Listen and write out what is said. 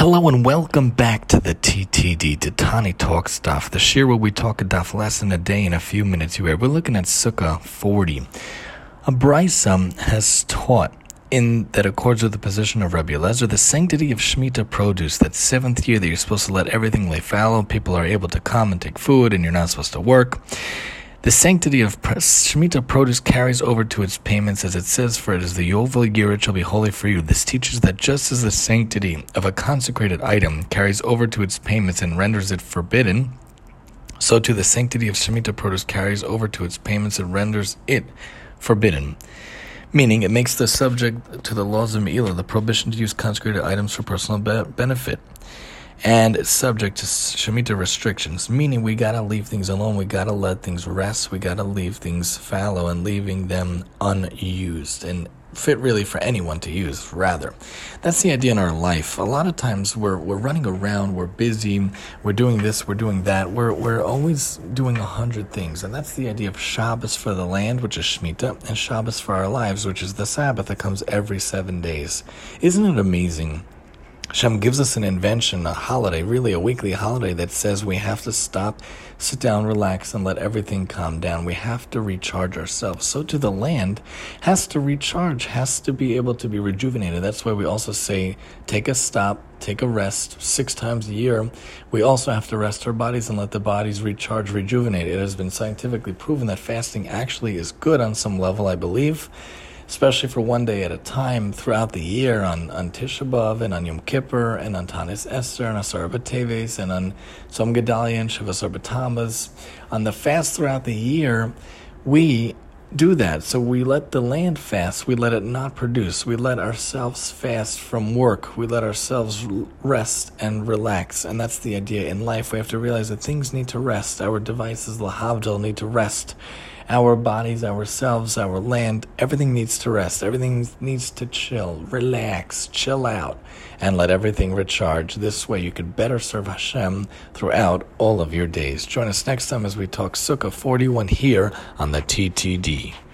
Hello and welcome back to the TTD, Tani Talk Stuff, the shir where we talk a daf lesson a day in a few minutes. We're looking at Sukkah 40. A Brisa has taught in that accords with the position of Rabbi Eliezer, the sanctity of Shemitah produce, that seventh year that you're supposed to let everything lay fallow, people are able to come and take food and you're not supposed to work. The sanctity of Shemitah produce carries over to its payments, as it says, for it is the Yovel year, it shall be holy for you. This teaches that just as the sanctity of a consecrated item carries over to its payments and renders it forbidden, so too the sanctity of Shemitah produce carries over to its payments and renders it forbidden. Meaning, it makes the subject to the laws of Me'ilah, the prohibition to use consecrated items for personal benefit. And it's subject to Shemitah restrictions, meaning we gotta leave things alone, we gotta let things rest, we gotta leave things fallow and leaving them unused and fit really for anyone to use, rather. That's the idea in our life. A lot of times we're running around, we're busy, we're doing this, we're doing that, we're always doing 100 things, and that's the idea of Shabbos for the land, which is Shemitah, and Shabbos for our lives, which is the Sabbath that comes every 7 days. Isn't it amazing? Hashem gives us an invention, a holiday, really a weekly holiday that says we have to stop, sit down, relax, and let everything calm down. We have to recharge ourselves. So too the land has to recharge, has to be able to be rejuvenated. That's why we also say take a stop, take a rest 6 times a year. We also have to rest our bodies and let the bodies recharge, rejuvenate. It has been scientifically proven that fasting actually is good on some level, I believe, especially for 1 day at a time throughout the year, on Tisha B'Av and on Yom Kippur and on Tanis Esther and Asar B'Teves and on Tzom Gedalia and Shavasar B'Tammuz. On the fast throughout the year, we do that. So we let the land fast. We let it not produce. We let ourselves fast from work. We let ourselves rest and relax. And that's the idea in life. We have to realize that things need to rest. Our devices, lahavdil, need to rest. Our bodies, ourselves, our land, everything needs to rest. Everything needs to chill, relax, chill out, and let everything recharge. This way you could better serve Hashem throughout all of your days. Join us next time as we talk Sukkah 41 here on the TTD.